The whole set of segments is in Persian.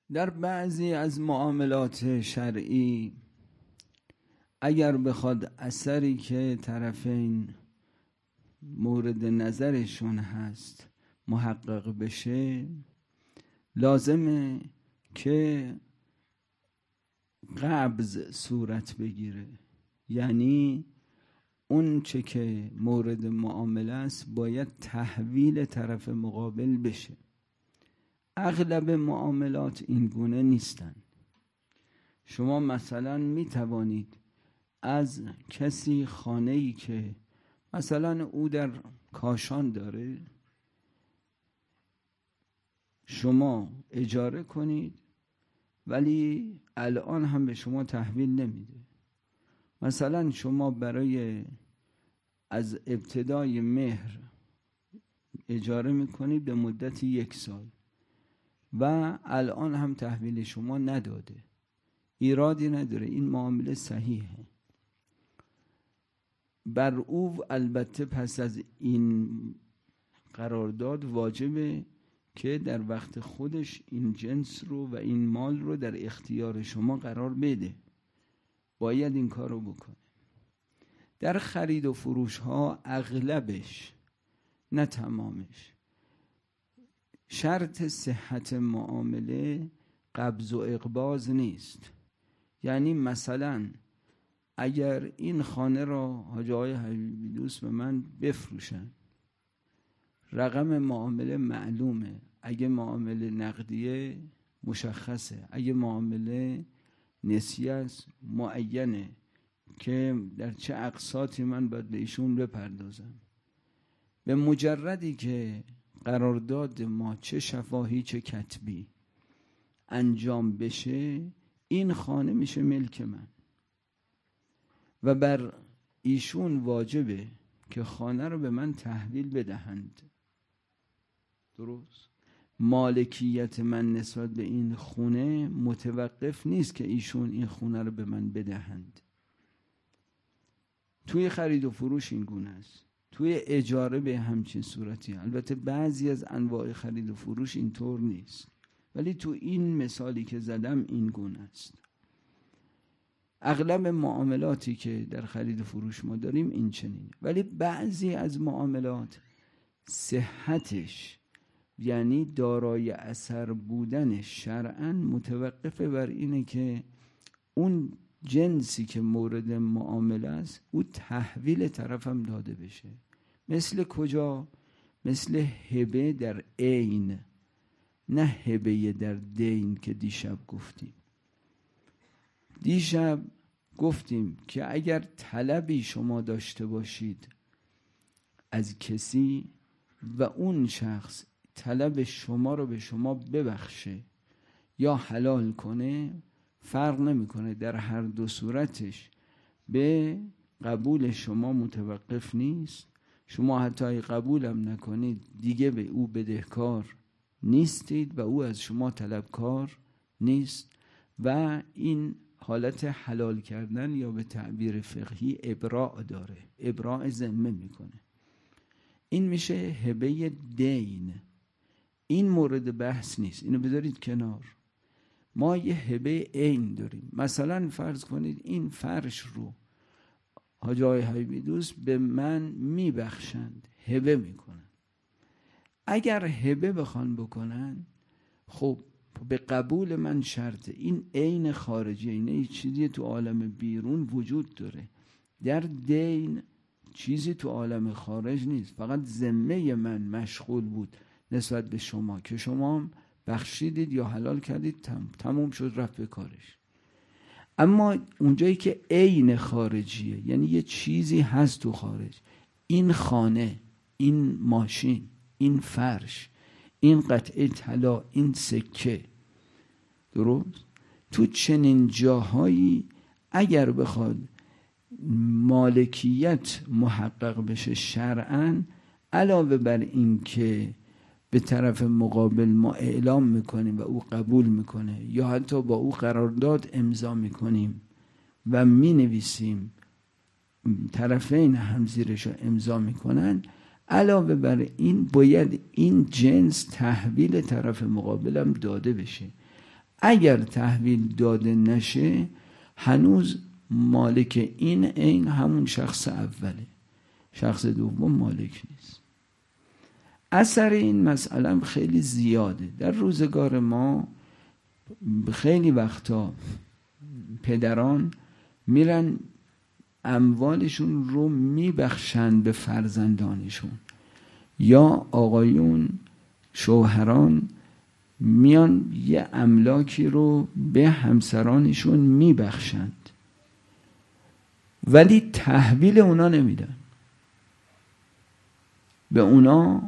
در بعضی از معاملات شرعی اگر بخواد اثری که طرفین مورد نظرشون هست محقق بشه، لازمه که قبض صورت بگیره. یعنی اون چه که مورد معامله است باید تحویل طرف مقابل بشه. اغلب معاملات این گونه نیستن. شما مثلا می توانید از کسی خانه‌ای که مثلا او در کاشان داره شما اجاره کنید، ولی الان هم به شما تحویل نمیده. مثلا شما برای از ابتدای مهر اجاره میکنید به مدت 1 سال و الان هم تحویل شما نداده، ایرادی نداره، این معامله صحیحه. بر او البته پس از این قرارداد واجبه که در وقت خودش این جنس رو و این مال رو در اختیار شما قرار بده. باید این کار رو بکنه. در خرید و فروش ها اغلبش، نه تمامش، شرط صحت معامله قبض و اقباض نیست. یعنی مثلا اگر این خانه را حاجی آقای حبیبی دوست به من بفروشن، رقم معامله معلومه. اگه معامله نقدیه مشخصه، اگه معامله نسیه است معینه که در چه اقساطی من باید به ایشون بپردازم. به مجردی که قرارداد ما چه شفاهی چه کتبی انجام بشه، این خانه میشه ملک من و بر ایشون واجبه که خانه رو به من تحویل بدهند. درست؟ مالکیت من نسبت به این خونه متوقف نیست که ایشون این خونه رو به من بدهند. توی خرید و فروش این گونه است، توی اجاره به همچین صورتی. البته بعضی از انواع خرید و فروش اینطور نیست، ولی تو این مثالی که زدم این گونه است. اغلب معاملاتی که در خرید و فروش ما داریم این چنینه. ولی بعضی از معاملات صحتش، یعنی دارای اثر بودنش، شرعاً متوقفه بر اینه که اون جنسی که مورد معامله است او تحویل طرفم داده بشه. مثل کجا؟ مثل هبه در عین، نه هبه در دین که دیشب گفتیم. دیشب گفتیم که اگر طلبی شما داشته باشید از کسی و اون شخص طلب شما رو به شما ببخشه یا حلال کنه، فرق نمیکنه، در هر دو صورتش به قبول شما متوقف نیست. شما حتی قبولم نکنید دیگه به او بدهکار نیستید و او از شما طلبکار نیست و این حالت حلال کردن یا به تعبیر فقهی ابراء داره، ابراء ذمه میکنه. این میشه هبه دین. این مورد بحث نیست، اینو بذارید کنار. ما یه هبه عین داریم. مثلا فرض کنید این فرش رو حاجی آقای حبیبی دوست به من میبخشند، هبه میکنن. اگر هبه بخوان بکنن، خب به قبول من شرطه. این عین خارجی، این چیزی تو عالم بیرون وجود داره. در دین چیزی تو عالم خارج نیست، فقط ذمه من مشغول بود نسبت به شما که شما بخشیدید یا حلال کردید، تموم شد، رفت به کارش. اما اونجایی که عین خارجیه، یعنی یه چیزی هست تو خارج، این خانه، این ماشین، این فرش، این قطعه طلا، این سکه، درست؟ تو چنین جاهایی اگر بخواد مالکیت محقق بشه شرعاً، علاوه بر این که به طرف مقابل ما اعلام میکنیم و او قبول میکنه یا حتی با او قرارداد امضا میکنیم و مینویسیم، طرفین هم زیرش رو امضا میکنن، علاوه بر این باید این جنس تحویل طرف مقابلم داده بشه. اگر تحویل داده نشه هنوز مالک این همون شخص اوله، شخص دوم مالک نیست. اثر این مسئله خیلی زیاده. در روزگار ما خیلی وقتا پدران میرن اموالشون رو میبخشن به فرزندانشون، یا آقایون شوهران میان یه املاکی رو به همسرانشون میبخشند ولی تحویل اونا نمیدن، به اونا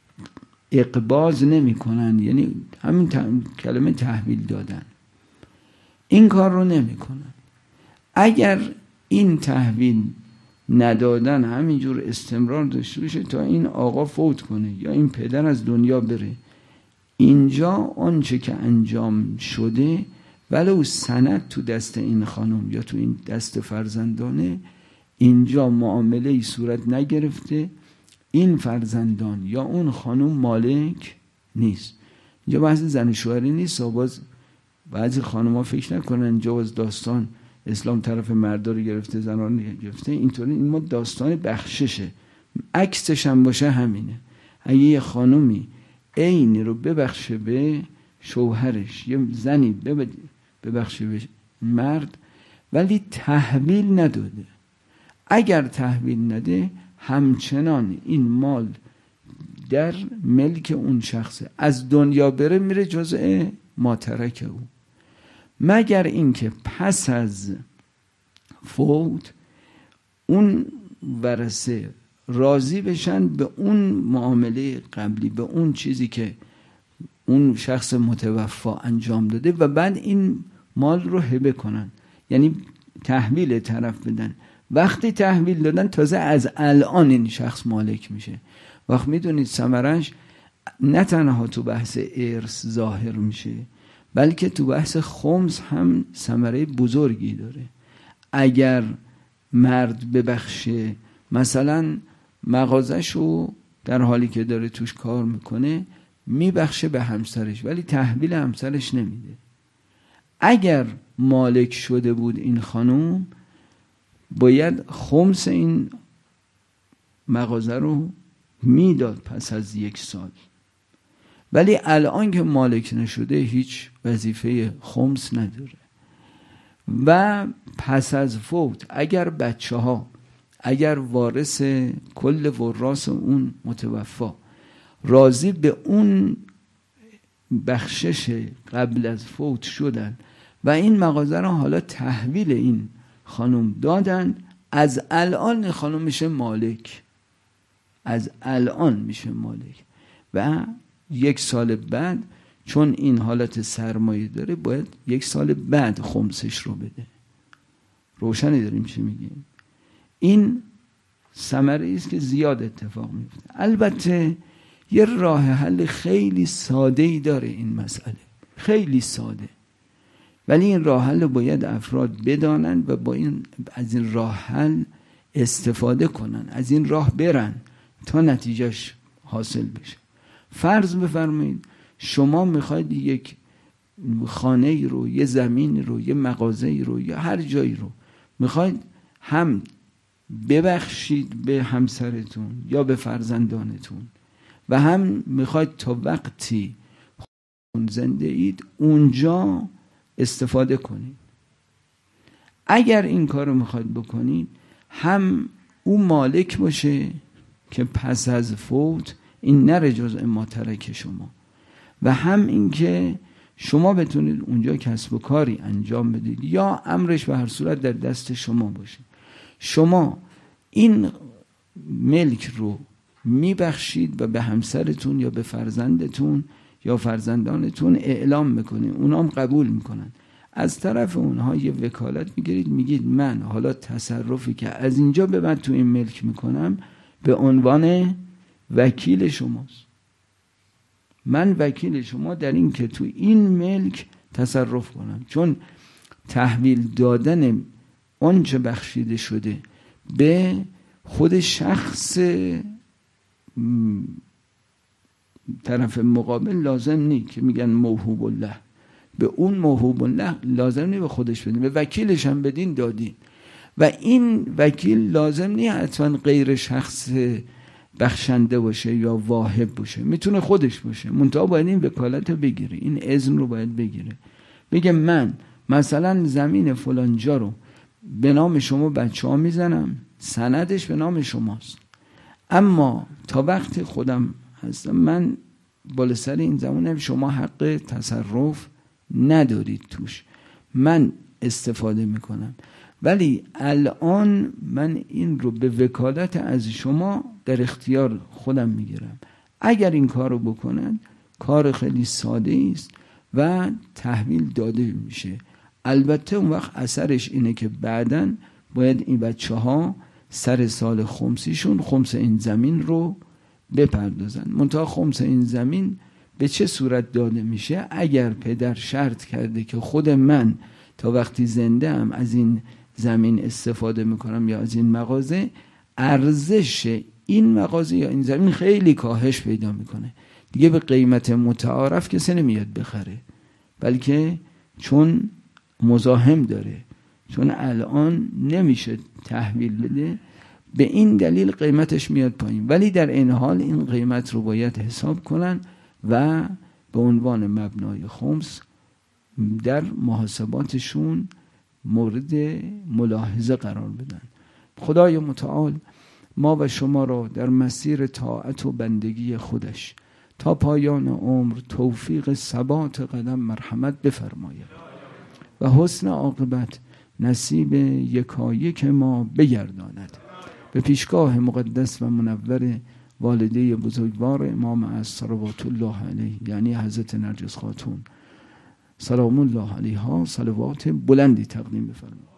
اقباض نمی کنن، یعنی همین کلمه تحویل دادن، این کار رو نمی کنن. اگر این تحویل ندادن همینجور استمرار داشته باشه تا این آقا فوت کنه یا این پدر از دنیا بره، اینجا آنچه که انجام شده ولو سند تو دست این خانم یا تو این دست فرزندانه، اینجا معامله ای صورت نگرفته، این فرزندان یا اون خانم مالک نیست. اینجا بحث زن شوهری نیست. باز بعضی خانم ها فکر نکنن اینجا باز داستان اسلام طرف مردا رو گرفته زنان رو گرفته، اینطوری. این ما داستان بخششه، عکسش هم باشه همینه. اگه یه خانومی عینی رو ببخشه به شوهرش، یه زنی ببخشه به مرد ولی تحویل نداده، اگر تحویل نده همچنان این مال در ملک اون شخصه، از دنیا بره میره جزء ما ترک او، مگر اینکه پس از فوت اون ورثه راضی بشن به اون معامله قبلی، به اون چیزی که اون شخص متوفا انجام داده و بعد این مال رو هبه کنن، یعنی تحویل طرف بدن. وقتی تحویل دادن تازه از الان این شخص مالک میشه. وقت میدونید ثمرش نه تنها تو بحث ارث ظاهر میشه بلکه تو بحث خمس هم ثمره بزرگی داره. اگر مرد ببخشه، مثلا مغازه‌شو در حالی که داره توش کار میکنه میبخشه به همسرش ولی تحویل همسرش نمیده. اگر مالک شده بود این خانوم باید خمس این مغازه رو میداد پس از 1 سال، ولی الان که مالک نشده هیچ وظیفه خمس نداره. و پس از فوت اگر بچه ها، اگر وارث کل وراث اون متوفا راضی به اون بخشش قبل از فوت شدن و این مغازه رو حالا تحویل این خانم دادن، از الان خانم میشه مالک، از الان میشه مالک. و 1 سال بعد چون این حالت سرمایه داره باید 1 سال بعد خمسش رو بده. روشنی داریم چی میگیم؟ این ثمره است که زیاد اتفاق میفته. البته یه راه حل خیلی ساده ای داره این مسئله، خیلی ساده، ولی این راه حل باید افراد بدانن و با از این راه حل استفاده کنن، از این راه برن تا نتیجهش حاصل بشه. فرض بفرمایید شما میخواید یک خانه رو، یه زمین رو، یه مغازه رو، یا هر جایی رو میخواید هم ببخشید به همسرتون یا به فرزندانتون و هم میخواید تا وقتی زنده اید اونجا استفاده کنید. اگر این کار رو میخواید بکنید، هم اون مالک باشه که پس از فوت این نره جزء ما ترک شما، و هم این که شما بتونید اونجا کسب و کاری انجام بدید یا امرش به هر صورت در دست شما باشه. شما این ملک رو میبخشید و به همسرتون یا به فرزندتون یا فرزندانتون اعلام میکنید، اونا هم قبول میکنن. از طرف اونها یه وکالت میگیرید، میگید من حالا تصرفی که از اینجا به بعد تو این ملک میکنم به عنوان وکیل شماست. من وکیل شما در این که تو این ملک تصرف کنم، چون تحویل دادن آنچه بخشیده شده به خود شخص طرف مقابل لازم نیست که میگن موهوب الله، به اون موهوب الله لازم نیست به خودش بدین، به وکیلش هم بدین دادین. و این وکیل لازم نیست حتما غیر شخص بخشنده باشه یا واهب باشه، میتونه خودش باشه، منتها باید این وکالت بگیره، این اذن رو باید بگیره، بگه من مثلا زمین فلانجا رو به نام شما بچه ها میزنم، سندش به نام شماست، اما تا وقتی خودم هستم من بالا سر این زمانم شما حق تصرف ندارید توش، من استفاده میکنم، ولی الان من این رو به وکالت از شما در اختیار خودم میگیرم. اگر این کار رو بکنن کار خیلی ساده است و تحویل داده میشه. البته اون وقت اثرش اینه که بعداً باید این بچه ها سر سال خمسیشون خمس این زمین رو بپردازن. منتها خمس این زمین به چه صورت داده میشه؟ اگر پدر شرط کرده که خود من تا وقتی زنده ام از این زمین استفاده میکنم یا از این مغازه، ارزش این مغازه یا این زمین خیلی کاهش پیدا میکنه، دیگه به قیمت متعارف کسی نمیاد بخره، بلکه چون مزاحم داره، چون الان نمیشه تحویل بده، به این دلیل قیمتش میاد پایین. ولی در این حال این قیمت رو باید حساب کنن و به عنوان مبنای خمس در محاسباتشون مورد ملاحظه قرار بدن. خدای متعال ما و شما را در مسیر طاعت و بندگی خودش تا پایان عمر توفیق ثبات قدم مرحمت بفرماید و حسن عاقبت نصیب یکایک ما بگرداند. به پیشگاه مقدس و منور والده بزرگوار امام از صلوات الله علیه، یعنی حضرت نرگس خاتون سلام الله علیها، صلوات بلندی تقدیم بفرمایید.